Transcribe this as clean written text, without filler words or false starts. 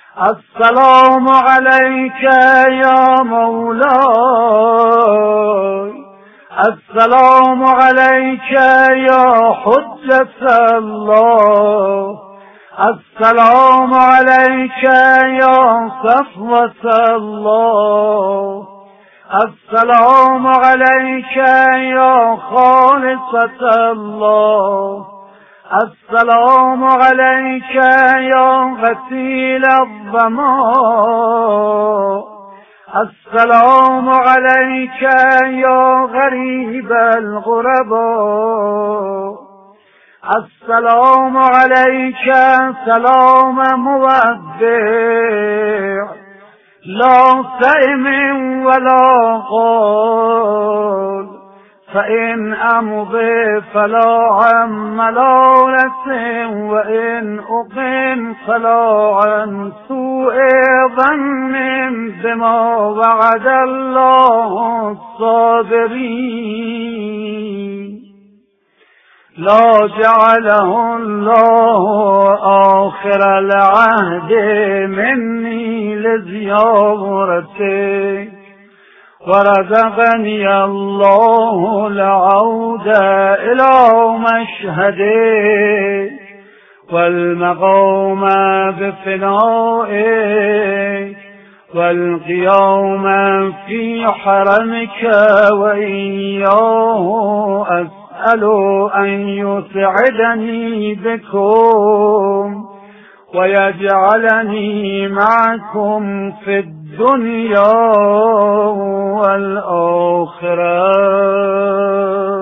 السلام عليك يا مولاي، السلام عليك يا حجة الله، السلام عليك يا صفوة الله، السلام عليك يا خالصة الله، السلام عليك يا غسيل الظماء، السلام عليك يا غريب الغرباء، السلام عليك سلام مودع لا سئم ولا قال، فإن أمضي فلا عن ملالة، وإن أقم فلا عن سوء ظن بما وعد الله الصابرين. لا جعله الله آخر العهد مني لزيارته، ورزقني الله العود إلى مشهده، والمقام بفنائه، والقيام في حرمك، وإياه أسأل أن يسعدني بكم ويجعلني معكم في الدنيا والآخرة.